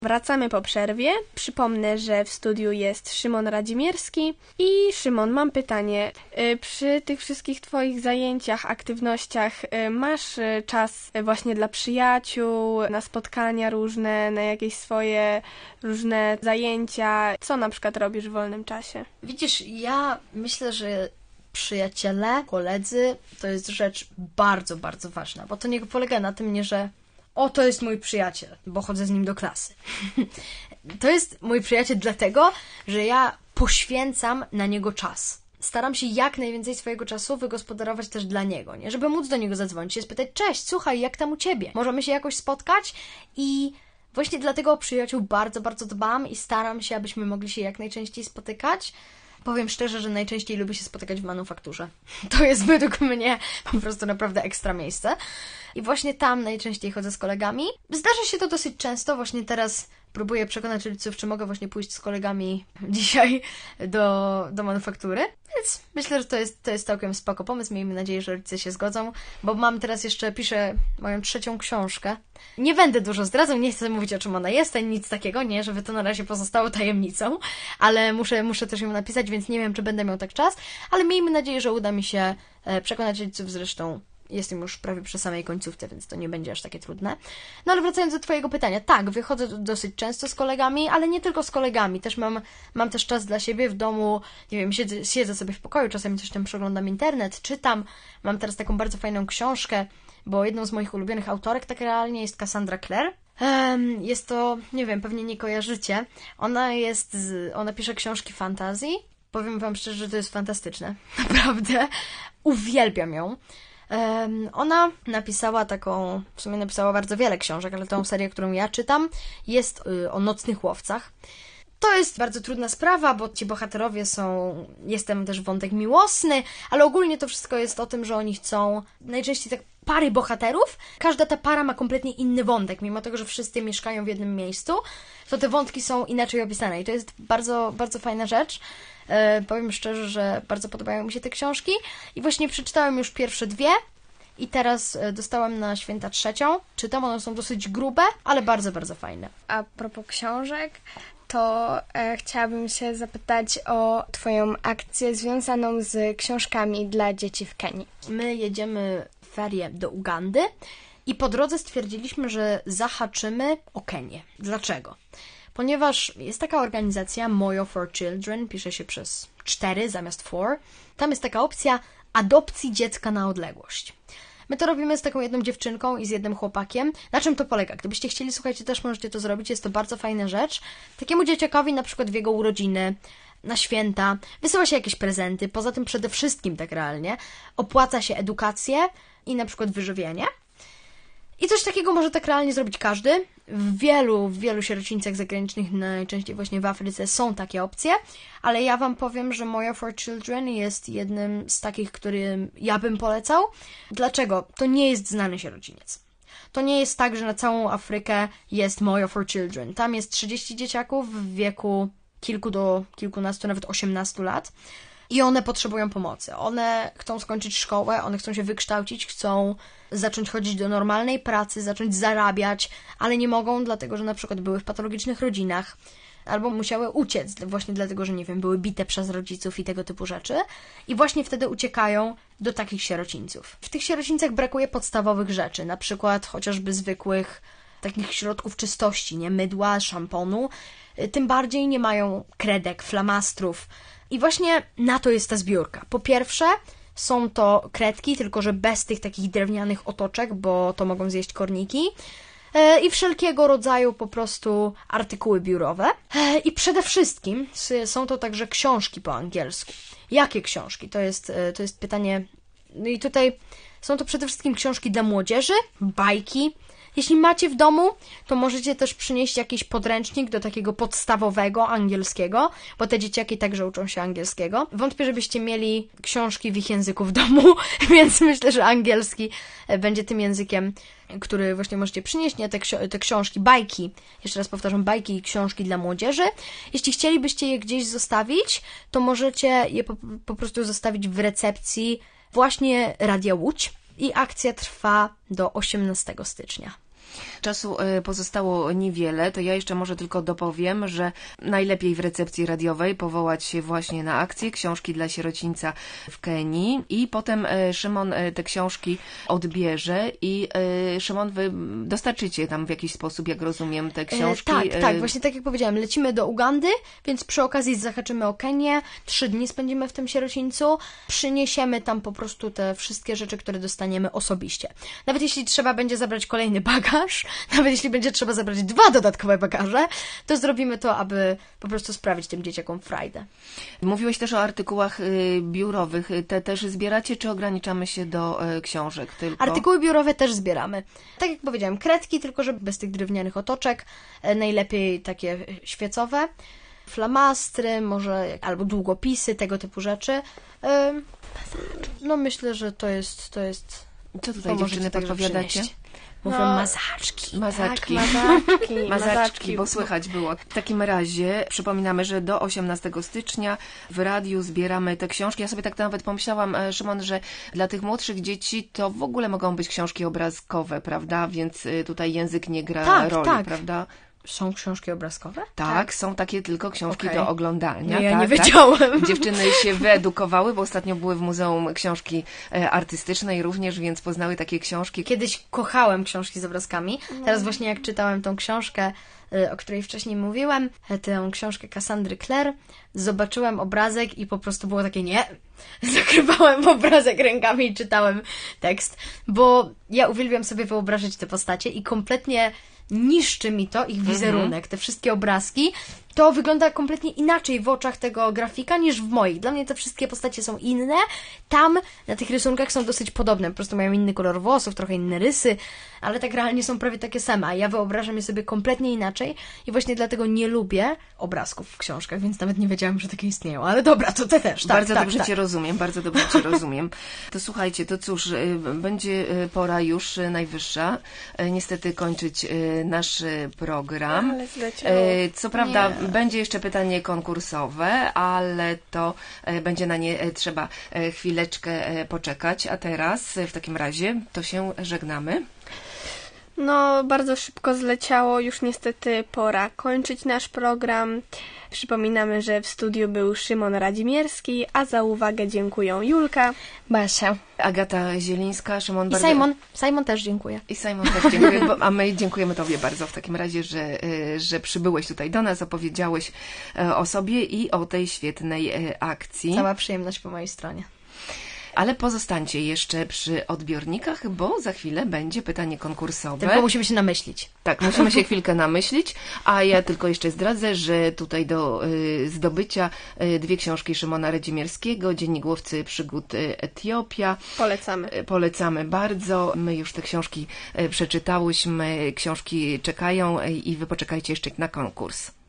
Wracamy po przerwie. Przypomnę, że w studiu jest Szymon Radzimierski. I Szymon, mam pytanie. Przy tych wszystkich twoich zajęciach, aktywnościach masz czas właśnie dla przyjaciół, na spotkania różne, na jakieś swoje różne zajęcia? Co na przykład robisz w wolnym czasie? Widzisz, ja myślę, że przyjaciele, koledzy to jest rzecz bardzo, bardzo ważna, bo to nie polega na tym, nie, że to jest mój przyjaciel, bo chodzę z nim do klasy. To jest mój przyjaciel dlatego, że ja poświęcam na niego czas. Staram się jak najwięcej swojego czasu wygospodarować też dla niego, nie? Żeby móc do niego zadzwonić i spytać, cześć, słuchaj, jak tam u ciebie? Możemy się jakoś spotkać? I właśnie dlatego o przyjaciół bardzo, bardzo dbam i staram się, abyśmy mogli się jak najczęściej spotykać. Powiem szczerze, że najczęściej lubię się spotykać w manufakturze. To jest według mnie po prostu naprawdę ekstra miejsce. I właśnie tam najczęściej chodzę z kolegami. Zdarza się to dosyć często. Właśnie teraz próbuję przekonać rodziców, czy mogę właśnie pójść z kolegami dzisiaj do manufaktury. Więc myślę, że to jest całkiem spoko pomysł. Miejmy nadzieję, że rodzice się zgodzą, bo piszę moją 3. książkę. Nie będę dużo zdradzał, nie chcę mówić, o czym ona jest, ani nic takiego, nie, żeby to na razie pozostało tajemnicą, ale muszę też ją napisać, więc nie wiem, czy będę miał tak czas, ale miejmy nadzieję, że uda mi się przekonać rodziców. Zresztą jestem już prawie przy samej końcówce, więc to nie będzie aż takie trudne. No ale wracając do twojego pytania, tak, wychodzę dosyć często z kolegami, ale nie tylko z kolegami, też mam też czas dla siebie w domu, nie wiem, siedzę sobie w pokoju, czasami coś tam przeglądam internet, czytam, mam teraz taką bardzo fajną książkę, bo jedną z moich ulubionych autorek tak realnie jest Cassandra Clare. Jest to, nie wiem, pewnie nie kojarzycie, ona pisze książki fantasy. Powiem wam szczerze, że to jest fantastyczne, naprawdę, uwielbiam ją. Ona napisała w sumie napisała bardzo wiele książek, ale tą serię, którą ja czytam, jest o nocnych łowcach. To jest bardzo trudna sprawa, bo ci bohaterowie jest tam też wątek miłosny, ale ogólnie to wszystko jest o tym, że oni chcą najczęściej tak pary bohaterów. Każda ta para ma kompletnie inny wątek, mimo tego, że wszyscy mieszkają w jednym miejscu, to te wątki są inaczej opisane i to jest bardzo, bardzo fajna rzecz. Powiem szczerze, że bardzo podobają mi się te książki i właśnie przeczytałem już pierwsze 2 i teraz dostałam na święta 3. Czytam, one są dosyć grube, ale bardzo, bardzo fajne. A propos książek, to chciałabym się zapytać o twoją akcję związaną z książkami dla dzieci w Kenii. My jedziemy w ferie do Ugandy i po drodze stwierdziliśmy, że zahaczymy o Kenię. Dlaczego? Ponieważ jest taka organizacja Moyo for Children, pisze się przez 4 zamiast 4. Tam jest taka opcja adopcji dziecka na odległość. My to robimy z taką jedną dziewczynką i z jednym chłopakiem. Na czym to polega? Gdybyście chcieli, słuchajcie, też możecie to zrobić. Jest to bardzo fajna rzecz. Takiemu dzieciakowi na przykład w jego urodziny, na święta, wysyła się jakieś prezenty. Poza tym przede wszystkim tak realnie opłaca się edukację i na przykład wyżywienie. I coś takiego może tak realnie zrobić każdy. W wielu sierocińcach zagranicznych, najczęściej właśnie w Afryce, są takie opcje, ale ja wam powiem, że Moyo for Children jest jednym z takich, który ja bym polecał. Dlaczego? To nie jest znany sierociniec. To nie jest tak, że na całą Afrykę jest Moyo for Children. Tam jest 30 dzieciaków w wieku kilku do kilkunastu, nawet 18 lat. I one potrzebują pomocy. One chcą skończyć szkołę, one chcą się wykształcić, chcą zacząć chodzić do normalnej pracy, zacząć zarabiać, ale nie mogą, dlatego że na przykład były w patologicznych rodzinach, albo musiały uciec, właśnie dlatego, że nie wiem, były bite przez rodziców i tego typu rzeczy. I właśnie wtedy uciekają do takich sierocińców. W tych sierocińcach brakuje podstawowych rzeczy, na przykład chociażby zwykłych takich środków czystości, nie? Mydła, szamponu. Tym bardziej nie mają kredek, flamastrów. I właśnie na to jest ta zbiórka. Po pierwsze, są to kredki, tylko że bez tych takich drewnianych otoczek, bo to mogą zjeść korniki. I wszelkiego rodzaju po prostu artykuły biurowe. I przede wszystkim są to także książki po angielsku. Jakie książki? To jest pytanie. No i tutaj są to przede wszystkim książki dla młodzieży, bajki. Jeśli macie w domu, to możecie też przynieść jakiś podręcznik do takiego podstawowego angielskiego, bo te dzieciaki także uczą się angielskiego. Wątpię, żebyście mieli książki w ich języku w domu, więc myślę, że angielski będzie tym językiem, który właśnie możecie przynieść. Nie, te książki, bajki, jeszcze raz powtarzam, bajki i książki dla młodzieży. Jeśli chcielibyście je gdzieś zostawić, to możecie je po prostu zostawić w recepcji właśnie Radia Łódź. I akcja trwa do 18 stycznia. Czasu pozostało niewiele, to ja jeszcze może tylko dopowiem, że najlepiej w recepcji radiowej powołać się właśnie na akcję Książki dla sierocińca w Kenii i potem Szymon te książki odbierze i Szymon, wy dostarczycie tam w jakiś sposób, jak rozumiem, te książki. Tak, właśnie tak jak powiedziałem, lecimy do Ugandy, więc przy okazji zahaczymy o Kenię, 3 dni spędzimy w tym sierocińcu, przyniesiemy tam po prostu te wszystkie rzeczy, które dostaniemy osobiście. Nawet jeśli trzeba będzie zabrać kolejny bagaż, nawet jeśli będzie trzeba zabrać 2 dodatkowe bagaże, to zrobimy to, aby po prostu sprawić tym dzieciakom frajdę. Mówiłeś też o artykułach biurowych. Te też zbieracie, czy ograniczamy się do książek tylko? Artykuły biurowe też zbieramy. Tak jak powiedziałem, kredki, tylko że bez tych drewnianych otoczek, najlepiej takie świecowe, flamastry, może albo długopisy, tego typu rzeczy. No myślę, że to jest Co tutaj dziewczyny podpowiadacie? Mówią mazaczki. Mazaczki. Tak, Mazaczki, bo słychać było. W takim razie przypominamy, że do 18 stycznia w radiu zbieramy te książki. Ja sobie tak nawet pomyślałam, Szymon, że dla tych młodszych dzieci to w ogóle mogą być książki obrazkowe, prawda? Więc tutaj język nie gra roli, prawda? Są książki obrazkowe? Tak, są takie tylko książki do oglądania. Ja nie tak. wiedziałem. Dziewczyny się wyedukowały, bo ostatnio były w Muzeum Książki Artystycznej również, więc poznały takie książki. Kiedyś kochałem książki z obrazkami. Teraz właśnie jak czytałem tą książkę, o której wcześniej mówiłam, tę książkę Cassandry Clare, zobaczyłem obrazek i po prostu było takie nie. Zakrywałem obrazek rękami i czytałem tekst, bo ja uwielbiam sobie wyobrażać te postacie i kompletnie niszczy mi to ich wizerunek, te wszystkie obrazki. To wygląda kompletnie inaczej w oczach tego grafika niż w moich. Dla mnie te wszystkie postacie są inne. Tam na tych rysunkach są dosyć podobne. Po prostu mają inny kolor włosów, trochę inne rysy, ale tak realnie są prawie takie same. A ja wyobrażam je sobie kompletnie inaczej i właśnie dlatego nie lubię obrazków w książkach, więc nawet nie wiedziałam, że takie istnieją. Ale dobra, to te też. Tak, bardzo dobrze Cię rozumiem, bardzo dobrze Cię rozumiem. To słuchajcie, to cóż, będzie pora już najwyższa niestety kończyć nasz program. Co prawda będzie jeszcze pytanie konkursowe, ale to będzie na nie trzeba chwileczkę poczekać. A teraz w takim razie to się żegnamy. No, bardzo szybko zleciało, już niestety pora kończyć nasz program. Przypominamy, że w studiu był Szymon Radzimierski, a za uwagę dziękują Julka, Basia, Agata Zielińska, Szymon i Simon. Simon też dziękuję. I Simon też dziękuję, a my dziękujemy Tobie bardzo w takim razie, że przybyłeś tutaj do nas, opowiedziałeś o sobie i o tej świetnej akcji. Cała przyjemność po mojej stronie. Ale pozostańcie jeszcze przy odbiornikach, bo za chwilę będzie pytanie konkursowe. Tylko musimy się namyślić. Tak, musimy się chwilkę namyślić, a ja tylko jeszcze zdradzę, że tutaj do zdobycia 2 książki Szymona Radzimierskiego, Dziennik Łowcy Przygód Etiopia. Polecamy. Polecamy bardzo. My już te książki przeczytałyśmy, książki czekają i wy poczekajcie jeszcze na konkurs.